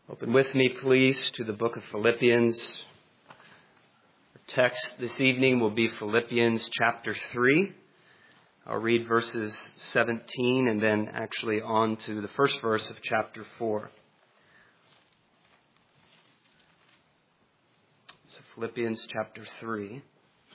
Open with me, please, to the book of Philippians. Our text this evening will be Philippians chapter 3. I'll read verses 17 and then actually on to the first verse of chapter 4. So Philippians chapter 3.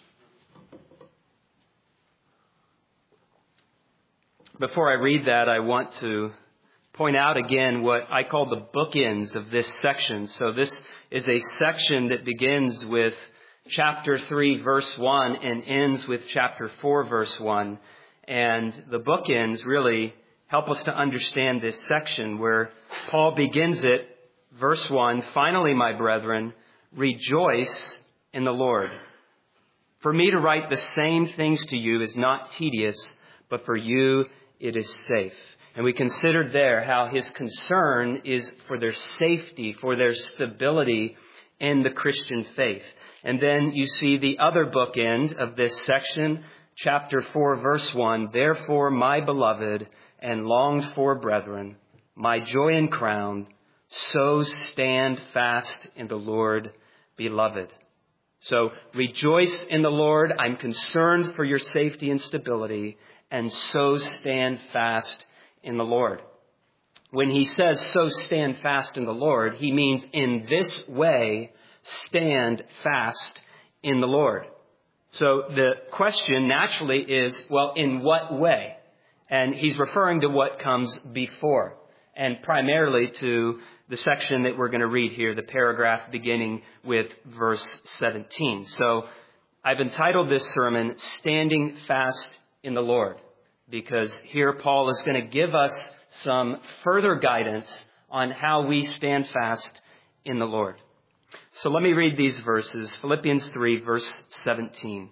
Before I read that, I want to point out again what I call the bookends of this section. So this is a section that begins with chapter 3, verse 1 and ends with chapter 4, verse 1. And the bookends really help us to understand this section where Paul begins it, verse 1, "Finally, my brethren, rejoice in the Lord. For me to write the same things to you is not tedious, but for you it is safe." And we considered there how his concern is for their safety, for their stability in the Christian faith. And then you see the other bookend of this section, chapter 4, verse 1, "Therefore, my beloved and longed for brethren, my joy and crown, so stand fast in the Lord, beloved." So rejoice in the Lord. I'm concerned for your safety and stability, and so stand fast in the Lord. When he says, "so stand fast in the Lord," he means in this way, stand fast in the Lord. So the question naturally is, well, in what way? And he's referring to what comes before, and primarily to the section that we're going to read here, the paragraph beginning with verse 17. So I've entitled this sermon, "Standing Fast in the Lord," because here Paul is going to give us some further guidance on how we stand fast in the Lord. So let me read these verses. Philippians 3, verse 17.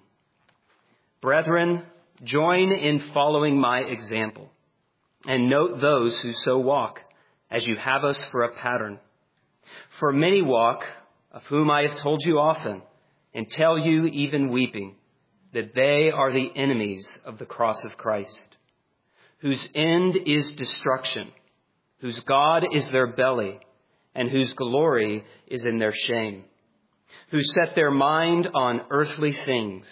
"Brethren, join in following my example, and note those who so walk, as you have us for a pattern. For many walk, of whom I have told you often, and tell you even weeping, that they are the enemies of the cross of Christ, whose end is destruction, whose God is their belly, and whose glory is in their shame, who set their mind on earthly things.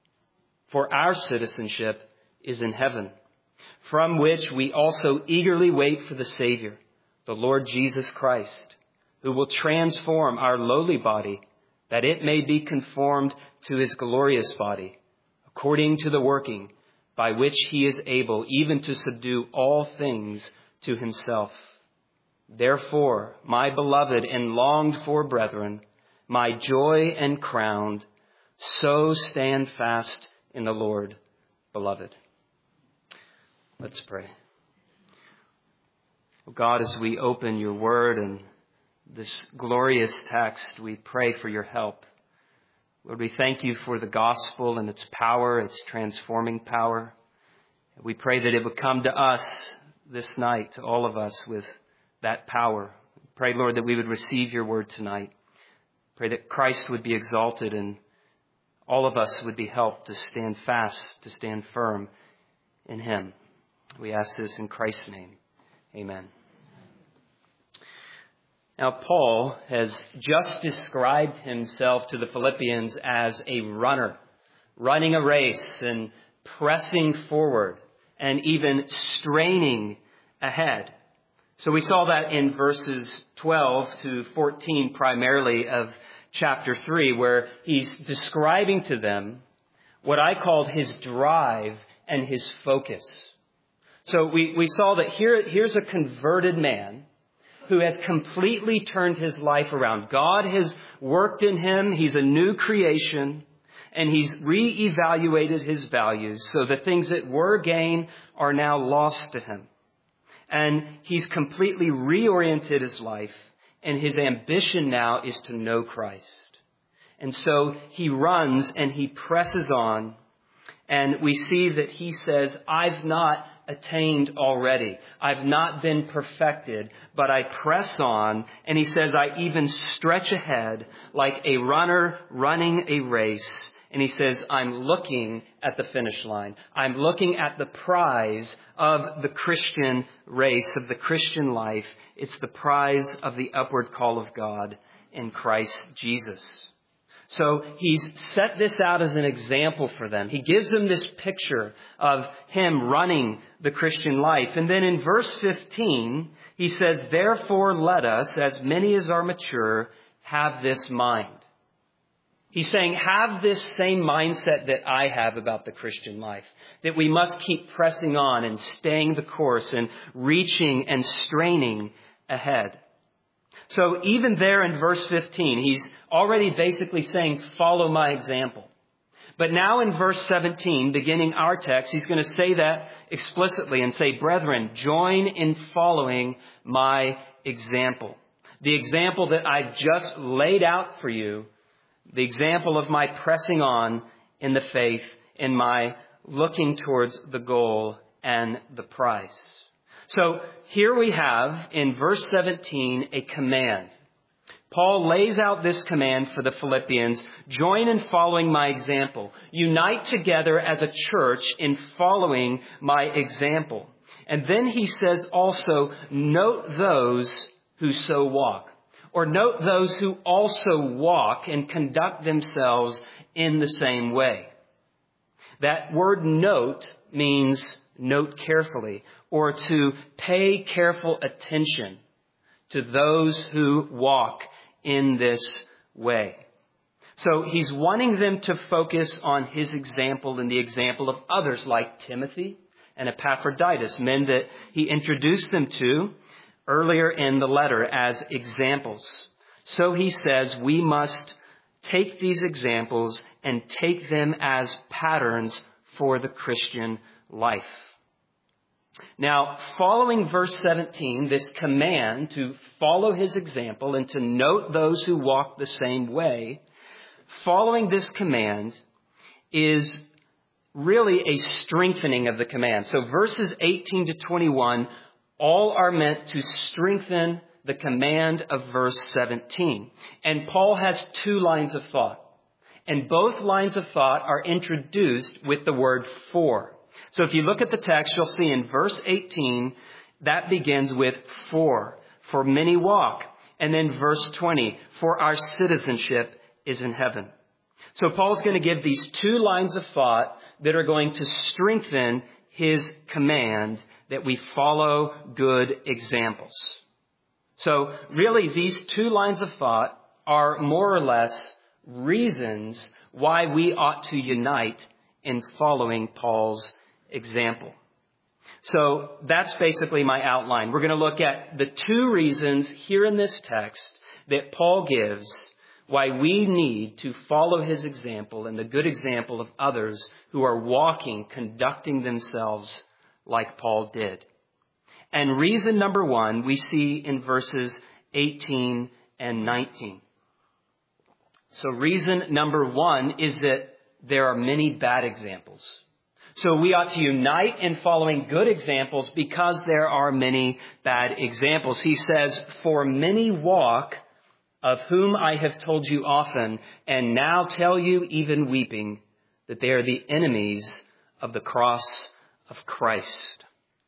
For our citizenship is in heaven, from which we also eagerly wait for the Savior, the Lord Jesus Christ, who will transform our lowly body, that it may be conformed to his glorious body, according to the working by which he is able even to subdue all things to himself. Therefore, my beloved and longed for brethren, my joy and crown, so stand fast in the Lord, beloved." Let's pray. God, as we open your word and this glorious text, we pray for your help. Lord, we thank you for the gospel and its power, its transforming power. We pray that it would come to us this night, to all of us, with that power. Pray, Lord, that we would receive your word tonight. Pray that Christ would be exalted and all of us would be helped to stand fast, to stand firm in him. We ask this in Christ's name. Amen. Now, Paul has just described himself to the Philippians as a runner, running a race and pressing forward and even straining ahead. So we saw that in verses 12 to 14 primarily of chapter 3, where he's describing to them what I called his drive and his focus. So we saw that here's a converted man who has completely turned his life around. God has worked in him. He's a new creation, and he's reevaluated his values. So the things that were gain are now lost to him. And he's completely reoriented his life, and his ambition now is to know Christ. And so he runs and he presses on, and we see that he says, "I've not attained already. I've not been perfected, but I press on." And he says, "I even stretch ahead like a runner running a race, And he says, I'm looking at the finish line. I'm looking at the prize of the Christian race, of the Christian life. It's the prize of the upward call of God in Christ Jesus. So he's set this out as an example for them. He gives them this picture of him running the Christian life. And then in verse 15, he says, therefore let us, as many as are mature, have this mind. He's saying, have this same mindset that I have about the Christian life, that we must keep pressing on and staying the course and reaching and straining ahead. So even there in verse 15, he's already basically saying, follow my example. But now in verse 17, beginning our text, he's going to say that explicitly and say, brethren, join in following my example. The example that I've just laid out for you, the example of my pressing on in the faith, in my looking towards the goal and the prize. So here we have in verse 17 a command. Paul lays out this command for the Philippians. Join in following my example. Unite together as a church in following my example. And then he says also, note those who so walk. Or note those who also walk and conduct themselves in the same way. That word note means note carefully, or to pay careful attention to those who walk in this way. So he's wanting them to focus on his example and the example of others like Timothy and Epaphroditus, men that he introduced them to earlier in the letter as examples. So he says we must take these examples and take them as patterns for the Christian life. Now, following verse 17, this command to follow his example and to note those who walk the same way, following this command is really a strengthening of the command. So verses 18 to 21 all are meant to strengthen the command of verse 17. And Paul has two lines of thought. And both lines of thought are introduced with the word for. So if you look at the text, you'll see in verse 18, that begins with for many walk. And then verse 20, for our citizenship is in heaven. So Paul's going to give these two lines of thought that are going to strengthen his command that we follow good examples. So really, these two lines of thought are more or less reasons why we ought to unite in following Paul's example. So that's basically my outline. We're going to look at the two reasons here in this text that Paul gives why we need to follow his example and the good example of others who are walking, conducting themselves like Paul did. And reason number one, we see in verses 18 and 19. So reason number one is that there are many bad examples. So we ought to unite in following good examples because there are many bad examples. He says, for many walk, of whom I have told you often, and now tell you even weeping, that they are the enemies of the cross of Christ.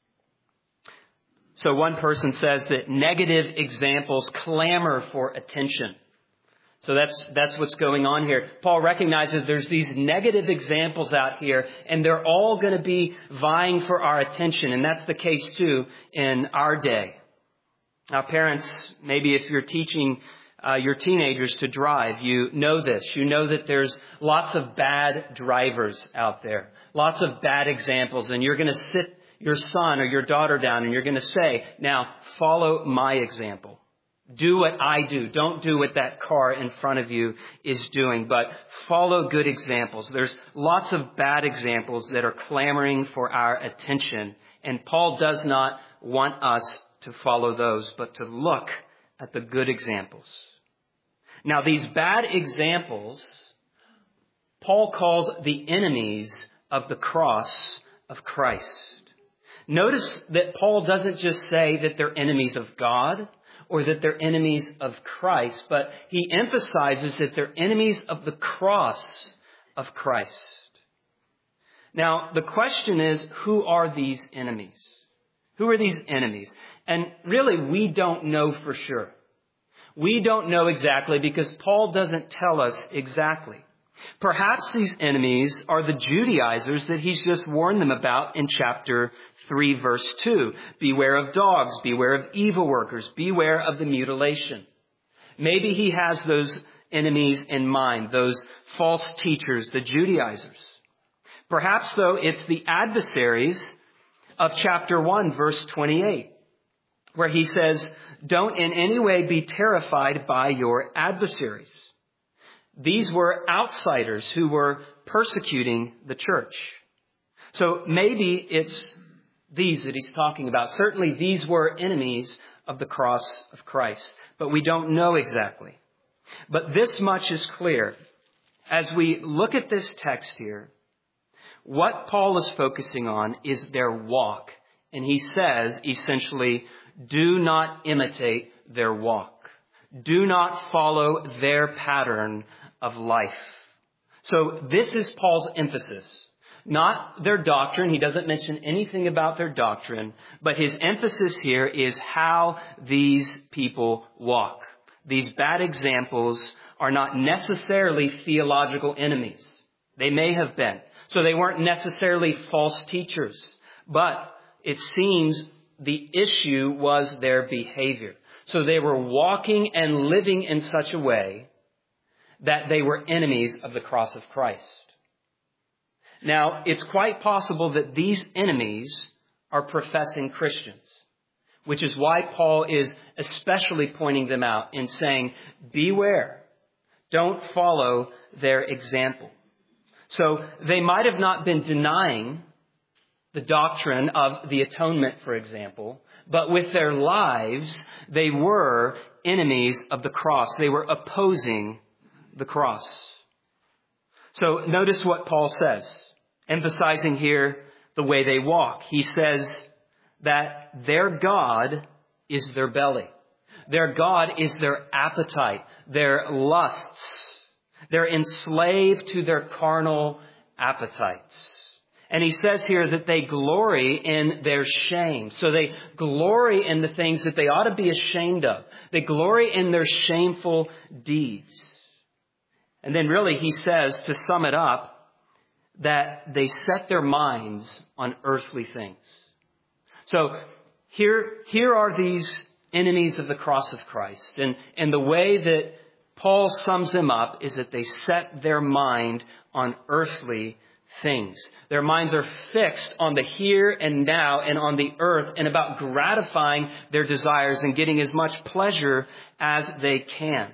So one person says that negative examples clamor for attention. So that's what's going on here. Paul recognizes there's these negative examples out here, and they're all going to be vying for our attention. And that's the case, too, in our day. Now, parents, maybe if you're teaching your teenagers to drive, you know this. You know that there's lots of bad drivers out there, lots of bad examples, and you're going to sit your son or your daughter down and you're going to say, now, follow my example. Do what I do. Don't do what that car in front of you is doing, but follow good examples. There's lots of bad examples that are clamoring for our attention, and Paul does not want us to follow those, but to look at the good examples. Now, these bad examples, Paul calls the enemies of the cross of Christ. Notice that Paul doesn't just say that they're enemies of God or that they're enemies of Christ, but he emphasizes that they're enemies of the cross of Christ. Now, the question is, who are these enemies? Who are these enemies? And really, we don't know for sure. We don't know exactly because Paul doesn't tell us exactly. Perhaps these enemies are the Judaizers that he's just warned them about in chapter 3, verse 2. Beware of dogs, beware of evil workers, beware of the mutilation. Maybe he has those enemies in mind, those false teachers, the Judaizers. Perhaps, though, it's the adversaries of chapter 1, verse 28, where he says, don't in any way be terrified by your adversaries. These were outsiders who were persecuting the church. So maybe it's these that he's talking about. Certainly these were enemies of the cross of Christ, but we don't know exactly. But this much is clear. As we look at this text here, what Paul is focusing on is their walk. And he says, essentially, do not imitate their walk. Do not follow their pattern of life. So this is Paul's emphasis. Not their doctrine. He doesn't mention anything about their doctrine. But his emphasis here is how these people walk. These bad examples are not necessarily theological enemies. They may have been. So they weren't necessarily false teachers. But it seems the issue was their behavior. So they were walking and living in such a way that they were enemies of the cross of Christ. Now, it's quite possible that these enemies are professing Christians, which is why Paul is especially pointing them out and saying, beware, don't follow their example. So they might have not been denying the doctrine of the atonement, for example, but with their lives, they were enemies of the cross. They were opposing the cross. So notice what Paul says, emphasizing here the way they walk. He says that their God is their belly. Their God is their appetite, their lusts. They're enslaved to their carnal appetites. And he says here that they glory in their shame. So they glory in the things that they ought to be ashamed of. They glory in their shameful deeds. And then really he says, to sum it up, that they set their minds on earthly things. So here are these enemies of the cross of Christ. And the way that Paul sums them up is that they set their mind on earthly things. Their minds are fixed on the here and now and on the earth and about gratifying their desires and getting as much pleasure as they can.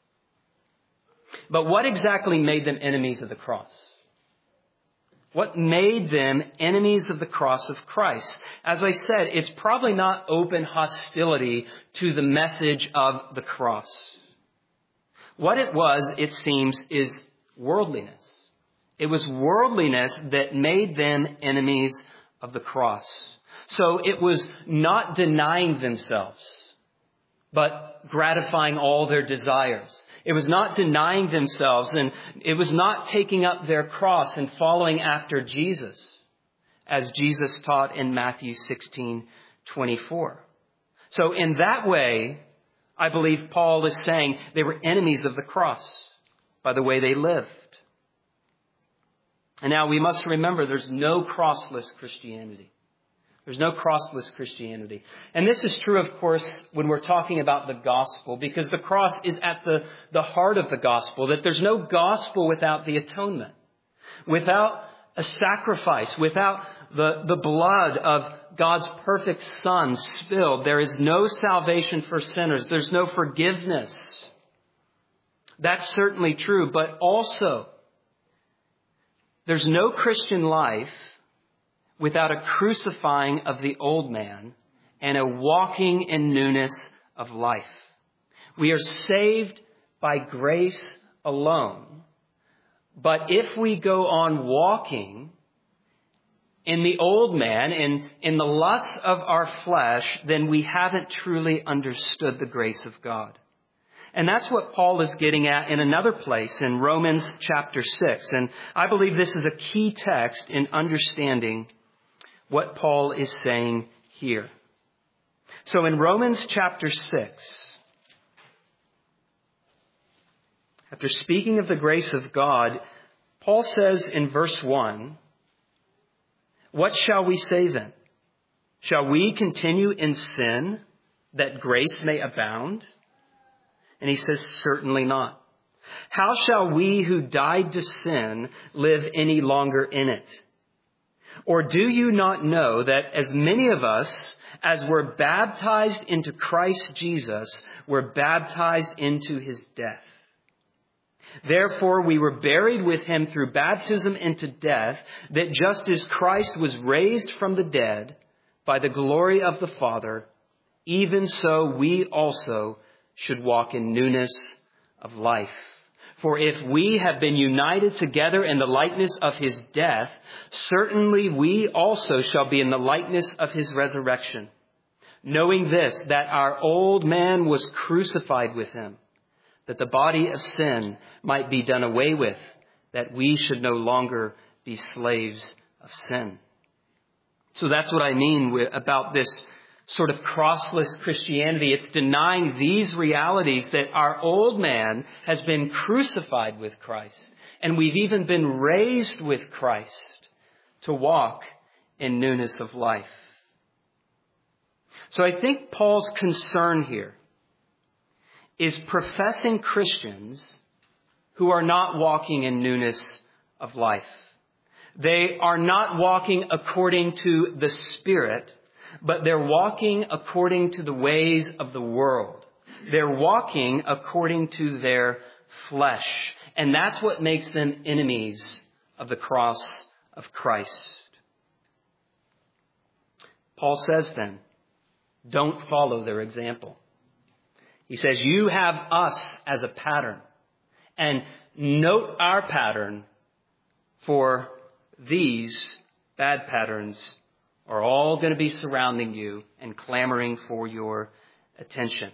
But what exactly made them enemies of the cross? What made them enemies of the cross of Christ? As I said, it's probably not open hostility to the message of the cross. What it was, it seems, is worldliness. It was worldliness that made them enemies of the cross. So it was not denying themselves, but gratifying all their desires. It was not denying themselves, and it was not taking up their cross and following after Jesus, as Jesus taught in Matthew 16:24. So in that way, I believe Paul is saying they were enemies of the cross by the way they lived. And now we must remember there's no crossless Christianity. There's no crossless Christianity. And this is true, of course, when we're talking about the gospel, because the cross is at the heart of the gospel, that there's no gospel without the atonement, without a sacrifice, without the blood of God's perfect Son spilled. There is no salvation for sinners. There's no forgiveness. That's certainly true, but also there's no Christian life without a crucifying of the old man and a walking in newness of life. We are saved by grace alone. But if we go on walking in the old man, in the lusts of our flesh, then we haven't truly understood the grace of God. And that's what Paul is getting at in another place in Romans chapter 6. And I believe this is a key text in understanding what Paul is saying here. So in Romans chapter 6, after speaking of the grace of God, Paul says in verse 1, "What shall we say then? Shall we continue in sin that grace may abound?" And he says, "Certainly not. How shall we who died to sin live any longer in it? Or do you not know that as many of us as were baptized into Christ Jesus were baptized into his death? Therefore we were buried with him through baptism into death, that just as Christ was raised from the dead by the glory of the Father, even so we also should walk in newness of life. For if we have been united together in the likeness of his death, certainly we also shall be in the likeness of his resurrection. Knowing this, that our old man was crucified with him, that the body of sin might be done away with, that we should no longer be slaves of sin." So that's what I mean about this sort of crossless Christianity. It's denying these realities that our old man has been crucified with Christ, and we've even been raised with Christ to walk in newness of life. So I think Paul's concern here is professing Christians who are not walking in newness of life. They are not walking according to the Spirit, but they're walking according to the ways of the world. They're walking according to their flesh. And that's what makes them enemies of the cross of Christ. Paul says then, don't follow their example. He says, you have us as a pattern. And note our pattern, for these bad patterns are all going to be surrounding you and clamoring for your attention.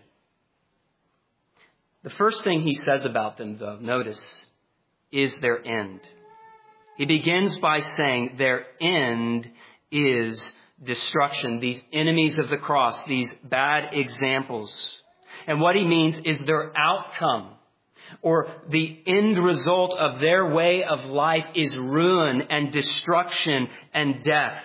The first thing he says about them, though, notice, is their end. He begins by saying their end is destruction. These enemies of the cross, these bad examples. And what he means is their outcome, or the end result of their way of life, is ruin and destruction and death.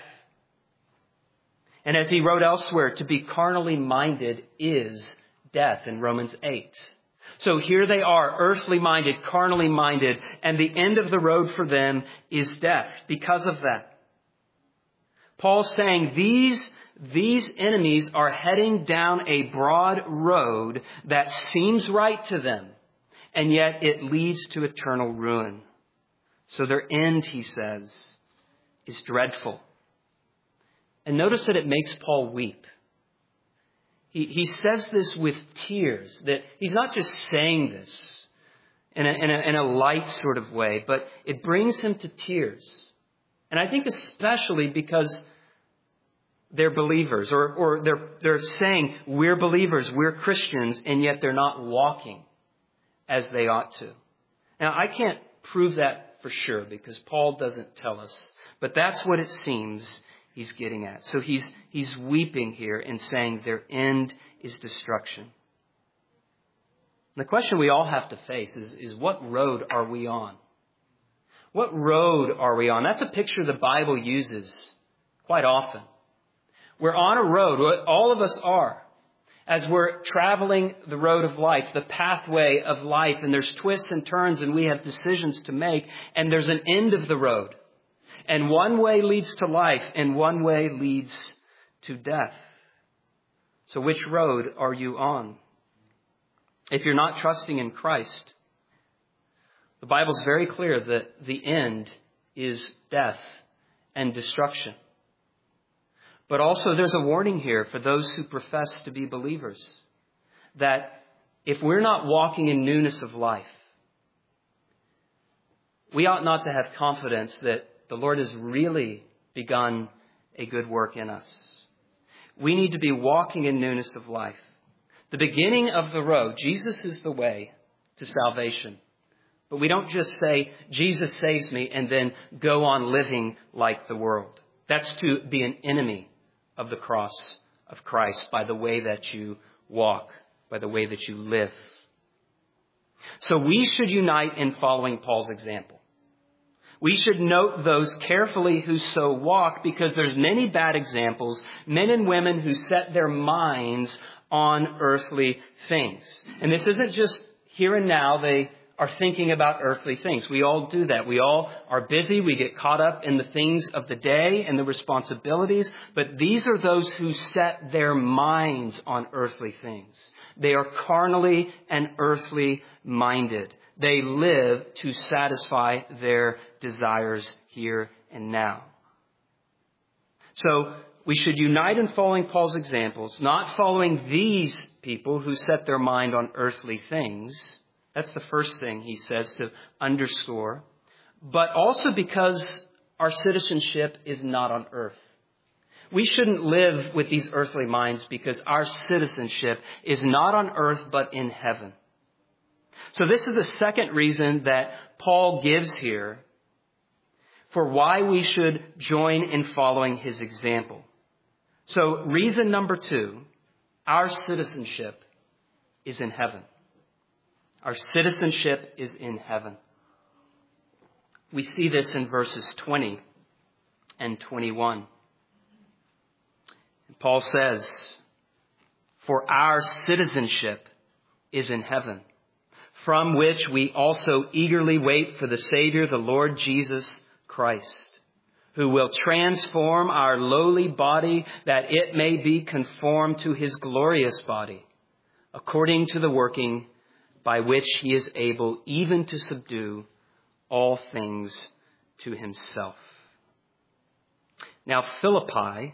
And as he wrote elsewhere, to be carnally minded is death in Romans 8. So here they are, earthly minded, carnally minded, and the end of the road for them is death because of that. Paul's saying these enemies are heading down a broad road that seems right to them, and yet it leads to eternal ruin. So their end, he says, is dreadful. And notice that it makes Paul weep. He says this with tears, that he's not just saying this in a light sort of way, but it brings him to tears. And I think especially because they're believers, or they're saying we're believers, we're Christians, and yet they're not walking as they ought to. Now, I can't prove that for sure because Paul doesn't tell us, but that's what it seems he's getting at. So he's weeping here and saying their end is destruction. And the question we all have to face is what road are we on? What road are we on? That's a picture the Bible uses quite often. We're on a road, all of us are, as we're traveling the road of life, the pathway of life, and there's twists and turns and we have decisions to make, and there's an end of the road. And one way leads to life and one way leads to death. So which road are you on? If you're not trusting in Christ, the Bible's very clear that the end is death and destruction. But also there's a warning here for those who profess to be believers, that if we're not walking in newness of life, we ought not to have confidence that the Lord has really begun a good work in us. We need to be walking in newness of life. The beginning of the road. Jesus is the way to salvation. But we don't just say, Jesus saves me, and then go on living like the world. That's to be an enemy of the cross of Christ by the way that you walk, by the way that you live. So we should unite in following Paul's example. We should note those carefully who so walk, because there's many bad examples, men and women who set their minds on earthly things. And this isn't just here and now. They are thinking about earthly things. We all do that. We all are busy. We get caught up in the things of the day and the responsibilities. But these are those who set their minds on earthly things. They are carnally and earthly minded. They live to satisfy their desires here and now. So we should unite in following Paul's examples, not following these people who set their mind on earthly things. That's the first thing he says to underscore. But also because our citizenship is not on earth. We shouldn't live with these earthly minds because our citizenship is not on earth but in heaven. So this is the second reason that Paul gives here for why we should join in following his example. So reason number 2, our citizenship is in heaven. Our citizenship is in heaven. We see this in verses 20 and 21. And Paul says, "For our citizenship is in heaven, from which we also eagerly wait for the Savior, the Lord Jesus Christ, who will transform our lowly body that it may be conformed to his glorious body, according to the working by which he is able even to subdue all things to himself." Now, Philippi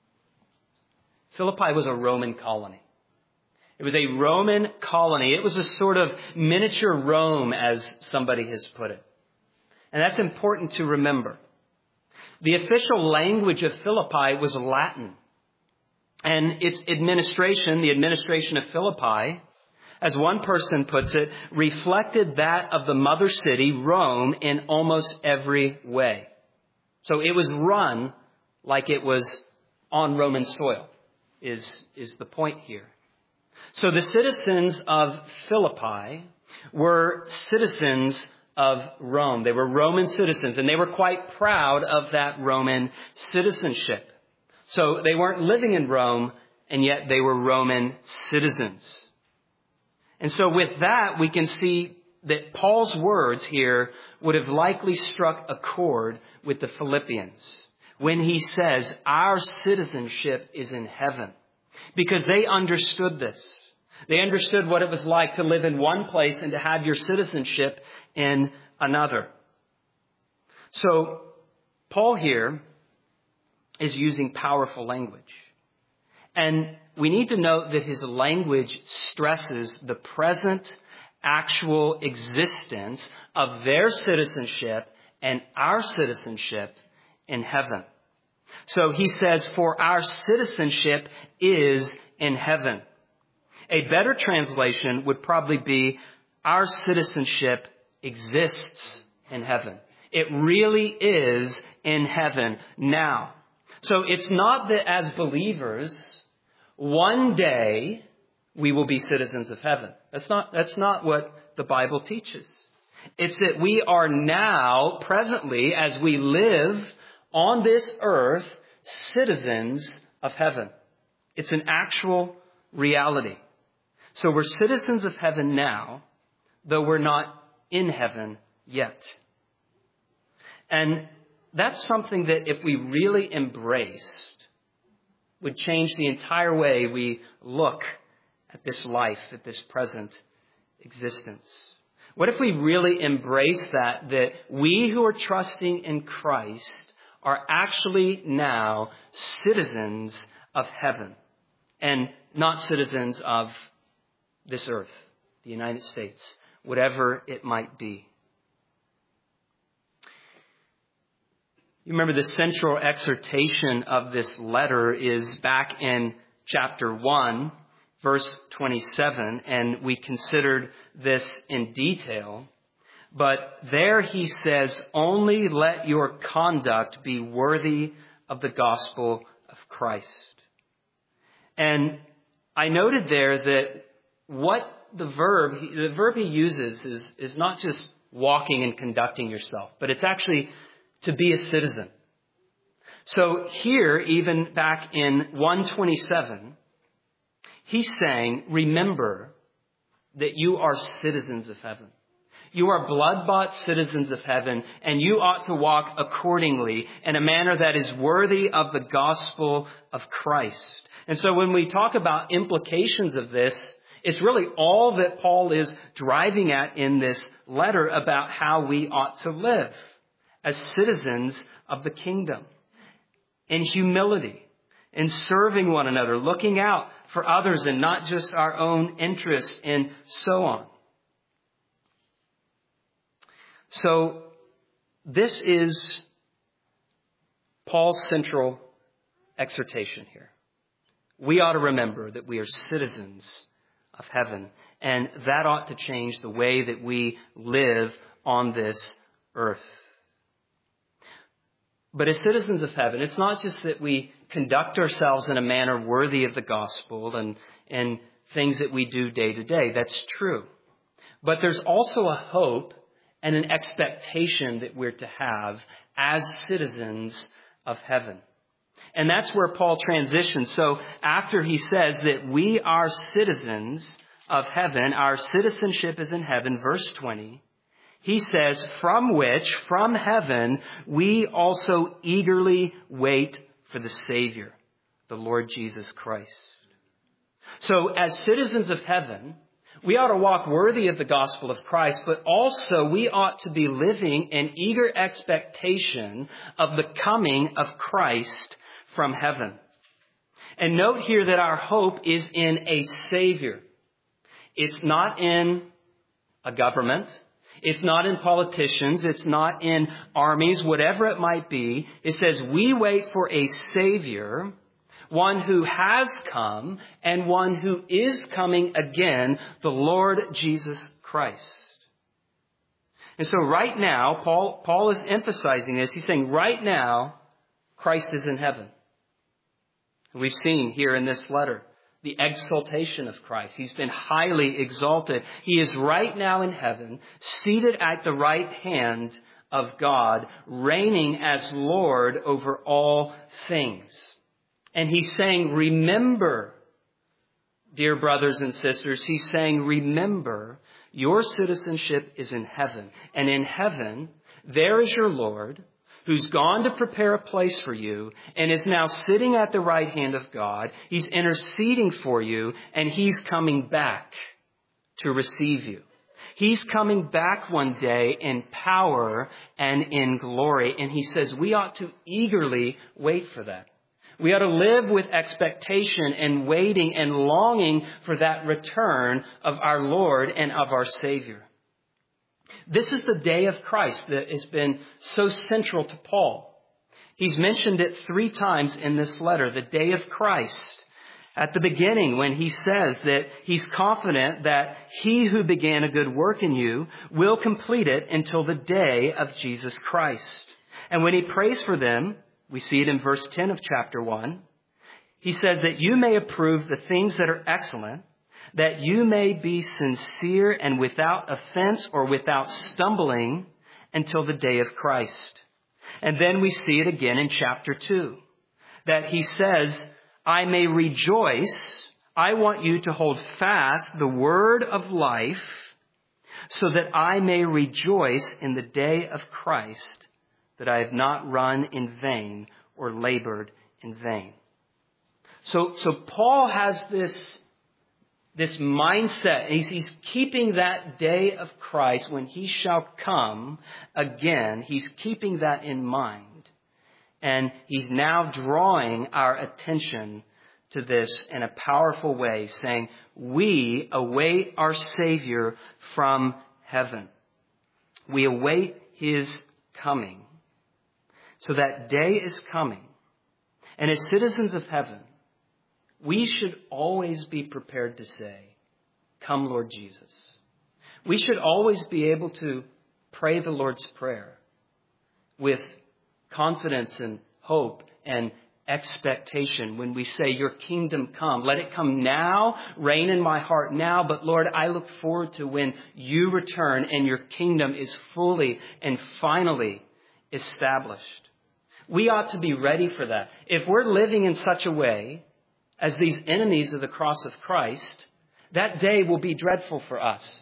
was a Roman colony. It was a Roman colony. It was a sort of miniature Rome, as somebody has put it. And that's important to remember. The official language of Philippi was Latin. And its administration, the administration of Philippi, as one person puts it, reflected that of the mother city, Rome, in almost every way. So it was run like it was on Roman soil, is the point here. So the citizens of Philippi were citizens of Rome. They were Roman citizens, and they were quite proud of that Roman citizenship. So they weren't living in Rome, and yet they were Roman citizens. And so with that, we can see that Paul's words here would have likely struck a chord with the Philippians when he says, our citizenship is in heaven. Because they understood this. They understood what it was like to live in one place and to have your citizenship in another. So Paul here is using powerful language. And we need to note that his language stresses the present actual existence of their citizenship and our citizenship in heaven. So he says, for our citizenship is in heaven. A better translation would probably be, our citizenship exists in heaven. It really is in heaven now. So it's not that as believers, one day we will be citizens of heaven. That's not what the Bible teaches. It's that we are now, presently, as we live on this earth, citizens of heaven. It's an actual reality. So we're citizens of heaven now, though we're not in heaven yet. And that's something that if we really embraced, would change the entire way we look at this life, at this present existence. What if we really embrace that we who are trusting in Christ are actually now citizens of heaven and not citizens of this earth, the United States, whatever it might be. You remember the central exhortation of this letter is back in chapter 1. verse 27, and we considered this in detail. But there he says, only let your conduct be worthy of the gospel of Christ. And I noted there that what the verb he uses is not just walking and conducting yourself, but it's actually to be a citizen. So here, even back in 127, he's saying, remember that you are citizens of heaven. You are blood-bought citizens of heaven, and you ought to walk accordingly in a manner that is worthy of the gospel of Christ. And so when we talk about implications of this, it's really all that Paul is driving at in this letter about how we ought to live as citizens of the kingdom. In humility, in serving one another, looking out for others and not just our own interests, and so on. So this is Paul's central exhortation here. We ought to remember that we are citizens of heaven, and that ought to change the way that we live on this earth. But as citizens of heaven, it's not just that we conduct ourselves in a manner worthy of the gospel and things that we do day to day. That's true. But there's also a hope and an expectation that we're to have as citizens of heaven. And that's where Paul transitions. So after he says that we are citizens of heaven, our citizenship is in heaven, verse 20, he says, from heaven, we also eagerly wait for the Savior, the Lord Jesus Christ. So as citizens of heaven, we ought to walk worthy of the gospel of Christ, but also we ought to be living in eager expectation of the coming of Christ from heaven. And note here that our hope is in a Savior. It's not in a government. It's not in politicians. It's not in armies, whatever it might be. It says we wait for a Savior, one who has come and one who is coming again, the Lord Jesus Christ. And so right now, Paul is emphasizing this. He's saying right now, Christ is in heaven. We've seen here in this letter the exaltation of Christ. He's been highly exalted. He is right now in heaven, seated at the right hand of God, reigning as Lord over all things. And he's saying, remember, dear brothers and sisters, he's saying, remember, your citizenship is in heaven. And in heaven, there is your Lord, who's gone to prepare a place for you and is now sitting at the right hand of God. He's interceding for you, and he's coming back to receive you. He's coming back one day in power and in glory. And he says we ought to eagerly wait for that. We ought to live with expectation and waiting and longing for that return of our Lord and of our Savior. This is the day of Christ that has been so central to Paul. He's mentioned it 3 times in this letter, the day of Christ. At the beginning, when he says that he's confident that he who began a good work in you will complete it until the day of Jesus Christ. And when he prays for them, we see it in verse 10 of chapter 1. He says that you may approve the things that are excellent, that you may be sincere and without offense or without stumbling until the day of Christ. And then we see it again in chapter 2, that he says, I may rejoice. I want you to hold fast the word of life so that I may rejoice in the day of Christ, that I have not run in vain or labored in vain. So Paul has this mindset. He's keeping that day of Christ when he shall come again. He's keeping that in mind. And he's now drawing our attention to this in a powerful way, saying, we await our Savior from heaven. We await his coming. So that day is coming. And as citizens of heaven, we should always be prepared to say, "Come, Lord Jesus." We should always be able to pray the Lord's Prayer with confidence and hope and expectation when we say, "Your kingdom come. Let it come now, reign in my heart now. But Lord, I look forward to when you return and your kingdom is fully and finally established." We ought to be ready for that. If we're living in such a way as these enemies of the cross of Christ, that day will be dreadful for us.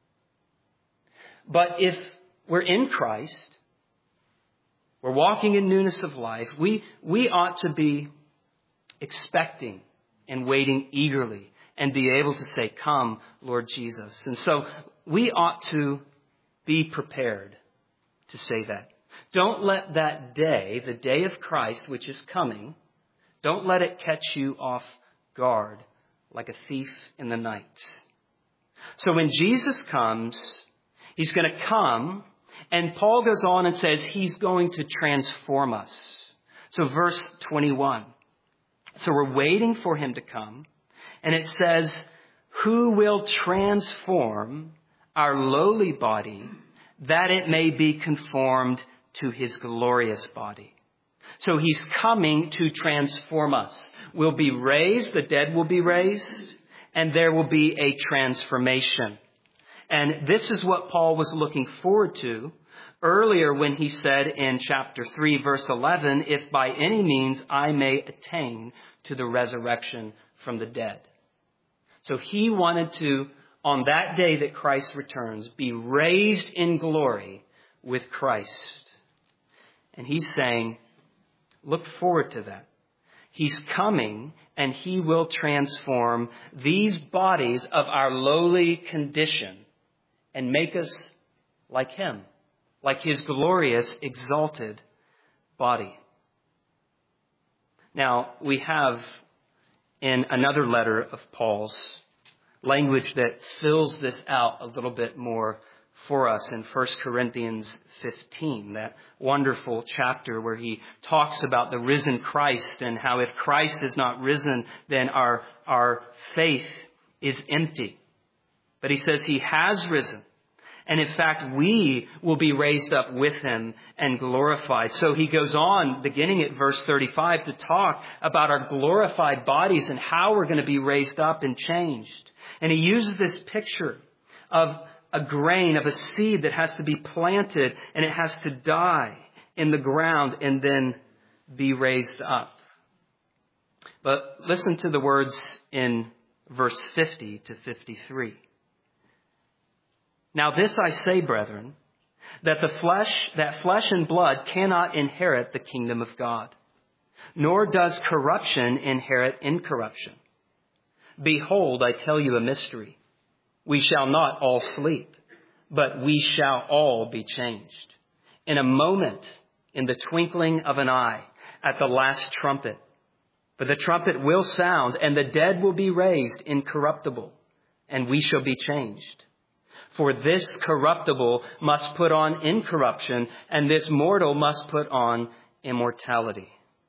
But if we're in Christ, we're walking in newness of life, we ought to be expecting and waiting eagerly and be able to say, "Come, Lord Jesus." And so we ought to be prepared to say that. Don't let that day, the day of Christ, which is coming, don't let it catch you off guard like a thief in the night. So when Jesus comes, he's going to come, and Paul goes on and says he's going to transform us. So verse 21. So we're waiting for him to come, and it says, "Who will transform our lowly body that it may be conformed to his glorious body." So he's coming to transform us. We'll be raised, the dead will be raised, and there will be a transformation. And this is what Paul was looking forward to earlier when he said in chapter 3, verse 11, "If by any means I may attain to the resurrection from the dead." So he wanted to, on that day that Christ returns, be raised in glory with Christ. And he's saying, look forward to that. He's coming and he will transform these bodies of our lowly condition and make us like him, like his glorious, exalted body. Now, we have in another letter of Paul's language that fills this out a little bit more for us in 1 Corinthians 15, that wonderful chapter where he talks about the risen Christ and how if Christ is not risen, then our faith is empty. But he says he has risen. And in fact, we will be raised up with him and glorified. So he goes on, beginning at verse 35, to talk about our glorified bodies and how we're going to be raised up and changed. And he uses this picture of a grain, of a seed that has to be planted and it has to die in the ground and then be raised up. But listen to the words in verse 50 to 53. "Now this I say, brethren, that flesh and blood cannot inherit the kingdom of God, nor does corruption inherit incorruption. Behold, I tell you a mystery. We shall not all sleep, but we shall all be changed. In a moment, in the twinkling of an eye, at the last trumpet. For the trumpet will sound, and the dead will be raised incorruptible, and we shall be changed. For this corruptible must put on incorruption, and this mortal must put on immortality."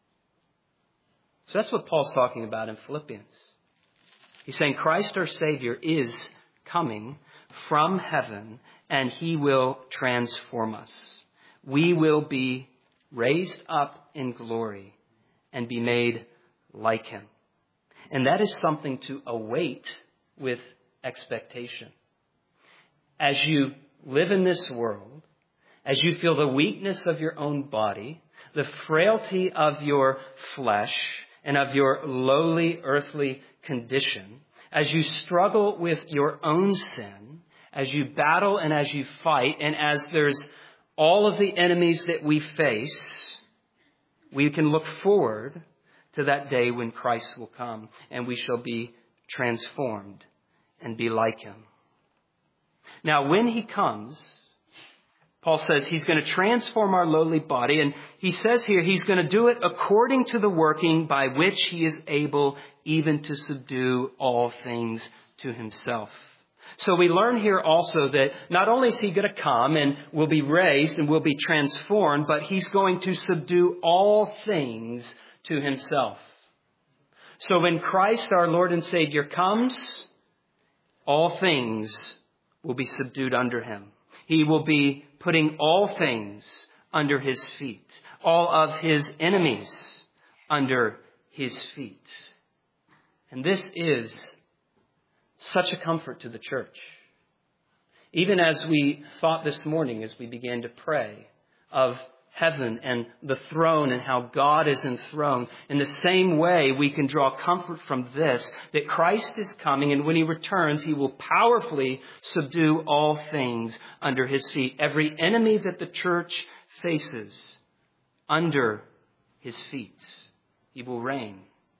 So that's what Paul's talking about in Philippians. He's saying Christ our Savior is coming from heaven, and he will transform us. We will be raised up in glory and be made like him. And that is something to await with expectation. As you live in this world, as you feel the weakness of your own body, the frailty of your flesh, and of your lowly earthly condition, as you struggle with your own sin, as you battle and as you fight, and as there's all of the enemies that we face, we can look forward to that day when Christ will come and we shall be transformed and be like him. Now, when he comes, Paul says he's going to transform our lowly body, and he says here he's going to do it according to the working by which he is able even to subdue all things to himself. So we learn here also that not only is he going to come and will be raised and will be transformed, but he's going to subdue all things to himself. So when Christ, our Lord and Savior, comes, all things will be subdued under him. He will be putting all things under his feet, all of his enemies under his feet. And this is such a comfort to the church. Even as we thought this morning, as we began to pray of heaven and the throne and how God is enthroned, in the same way we can draw comfort from this, that Christ is coming, and when he returns, he will powerfully subdue all things under his feet. Every enemy that the church faces under his feet, he will reign.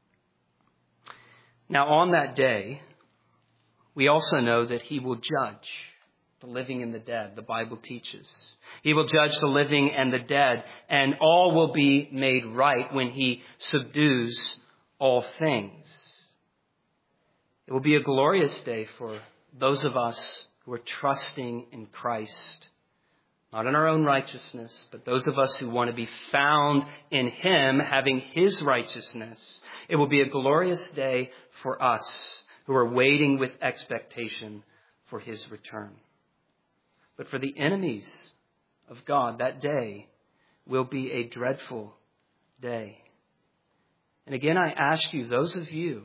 Now on that day, we also know that he will judge the living and the dead, the Bible teaches. He will judge the living and the dead, and all will be made right when he subdues all things. It will be a glorious day for those of us who are trusting in Christ, not in our own righteousness, but those of us who want to be found in him, having his righteousness. It will be a glorious day for us who are waiting with expectation for his return. But for the enemies of God, that day will be a dreadful day. And again, I ask you, those of you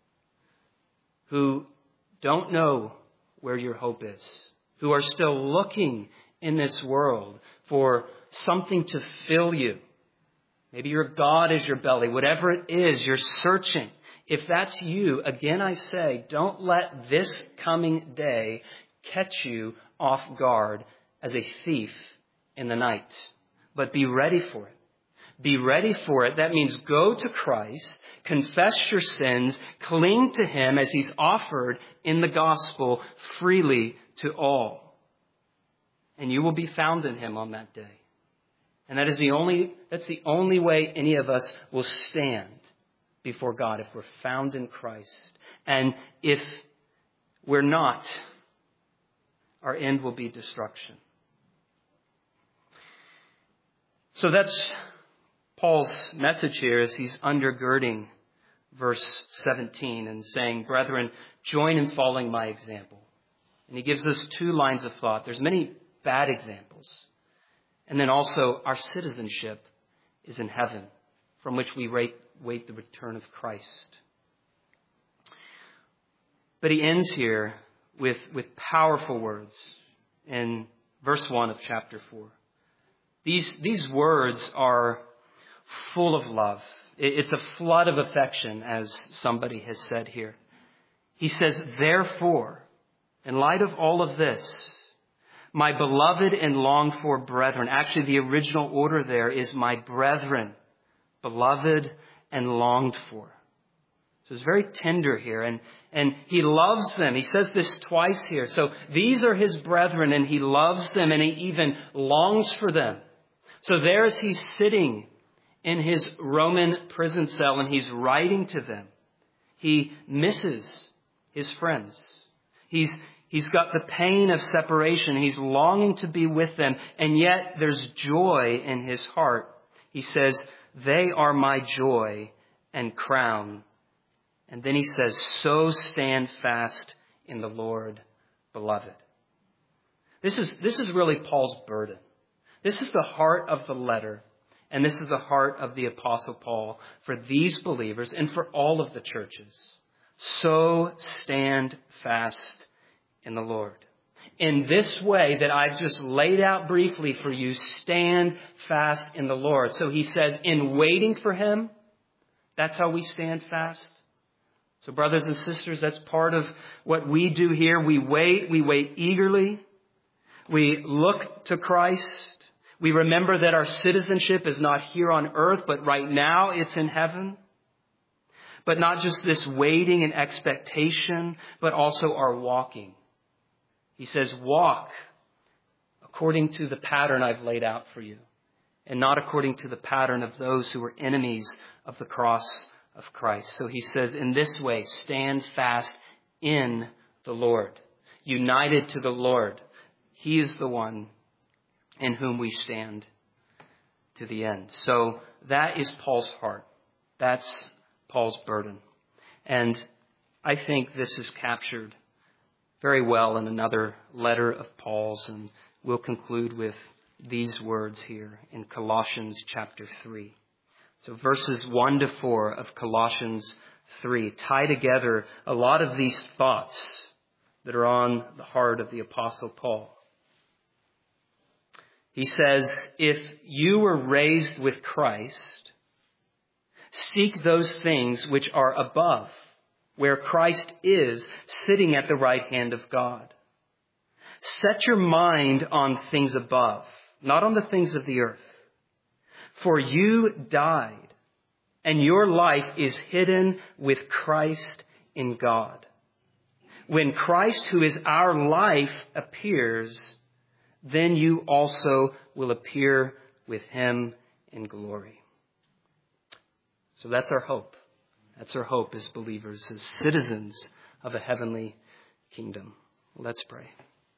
who don't know where your hope is, who are still looking in this world for something to fill you, maybe your God is your belly, whatever it is, you're searching. If that's you, again I say, don't let this coming day catch you off guard as a thief in the night, but be ready for it. Be ready for it. That means go to Christ, confess your sins, cling to him as he's offered in the gospel freely to all. And you will be found in him on that day. And that's the only way any of us will stand before God, if we're found in Christ. And if we're not, our end will be destruction. So that's Paul's message here as he's undergirding verse 17 and saying, brethren, join in following my example. And he gives us two lines of thought. There's many bad examples. And then also our citizenship is in heaven, from which we wait the return of Christ. But he ends here with powerful words in verse 1 of chapter 4. These words are full of love. It's a flood of affection, as somebody has said here. He says, therefore, in light of all of this, my beloved and longed for brethren. Actually, the original order there is my brethren, beloved and longed for. So it's very tender here. And he loves them. He says this twice here. So these are his brethren, and he loves them, and he even longs for them. So there as he's sitting in his Roman prison cell and he's writing to them, he misses his friends. He's got the pain of separation. He's longing to be with them, and yet there's joy in his heart. He says, they are my joy and crown. And then he says, so stand fast in the Lord, beloved. This is really Paul's burden. This is the heart of the letter, and this is the heart of the Apostle Paul for these believers and for all of the churches. So stand fast in the Lord. In this way that I've just laid out briefly for you, stand fast in the Lord. So he says, in waiting for him, that's how we stand fast. So brothers and sisters, that's part of what we do here. We wait eagerly. We look to Christ. We remember that our citizenship is not here on earth, but right now it's in heaven. But not just this waiting and expectation, but also our walking. He says, walk according to the pattern I've laid out for you, and not according to the pattern of those who are enemies of the cross of Christ. So he says, in this way, stand fast in the Lord, united to the Lord. He is the one in whom we stand to the end. So that is Paul's heart. That's Paul's burden. And I think this is captured very well in another letter of Paul's, and we'll conclude with these words here in Colossians chapter 3. So verses 1 to 4 of Colossians 3 tie together a lot of these thoughts that are on the heart of the Apostle Paul. He says, if you were raised with Christ, seek those things which are above, where Christ is sitting at the right hand of God. Set your mind on things above, not on the things of the earth. For you died, and your life is hidden with Christ in God. When Christ, who is our life, appears, then you also will appear with him in glory. So that's our hope. That's our hope as believers, as citizens of a heavenly kingdom. Let's pray.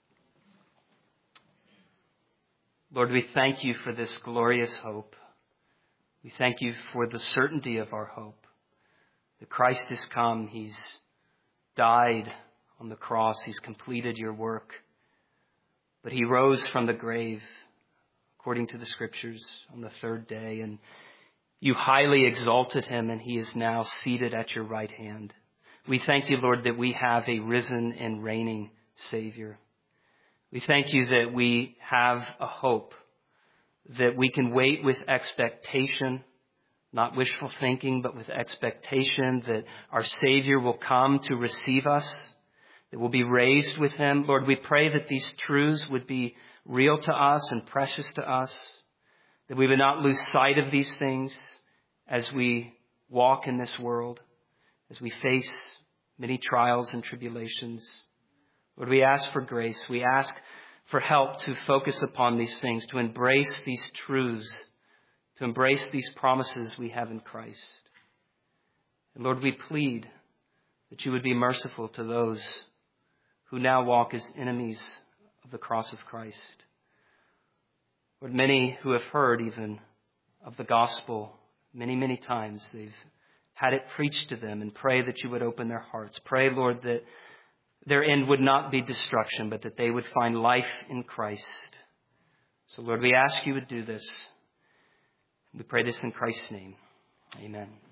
Lord, we thank you for this glorious hope. We thank you for the certainty of our hope. That Christ has come. He's died on the cross. He's completed your work. But he rose from the grave, according to the Scriptures, on the third day. And you highly exalted him, and he is now seated at your right hand. We thank you, Lord, that we have a risen and reigning Savior. We thank you that we have a hope, that we can wait with expectation, not wishful thinking, but with expectation that our Savior will come to receive us, that we'll be raised with him. Lord, we pray that these truths would be real to us and precious to us, that we would not lose sight of these things as we walk in this world, as we face many trials and tribulations. Lord, we ask for grace. We ask for help to focus upon these things, to embrace these truths, to embrace these promises we have in Christ. And Lord, we plead that you would be merciful to those who now walk as enemies of the cross of Christ. Lord, many who have heard even of the gospel many, many times, they've had it preached to them, and pray that you would open their hearts. Pray, Lord, that their end would not be destruction, but that they would find life in Christ. So, Lord, we ask you would do this. We pray this in Christ's name. Amen.